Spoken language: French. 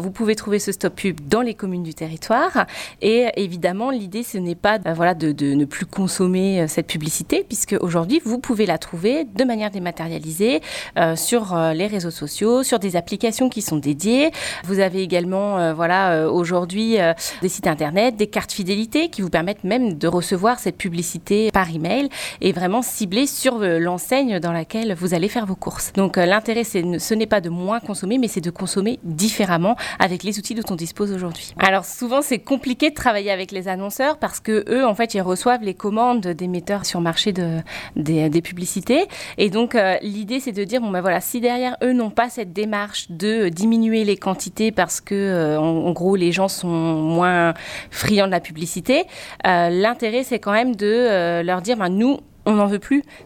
vous pouvez trouver ce stop pub dans les communes du territoire. Et évidemment, l'idée, ce n'est pas de ne plus consommer cette publicité, puisque aujourd'hui, vous pouvez la trouver de manière dématérialisée sur les réseaux sociaux, sur des applications qui sont dédiées. Vous avez également aujourd'hui des sites internet, des cartes fidélité qui vous permettent même de recevoir cette publicité par email et vraiment ciblée sur l'enseigne dans laquelle vous allez faire vos courses. Donc l'intérêt, ce n'est pas de moins consommer, mais c'est de consommer différemment avec les outils dont on dispose aujourd'hui. Alors souvent, c'est compliqué de travailler avec les annonceurs parce que eux, en fait, ils reçoivent les commandes des metteurs sur marché des publicités. Et donc l'idée, c'est de dire si derrière eux n'ont pas cette démarche de diminuer les quantités parce que en gros les gens sont moins friands de la publicité, l'intérêt, c'est quand même de leur dire nous, on n'en veut plus.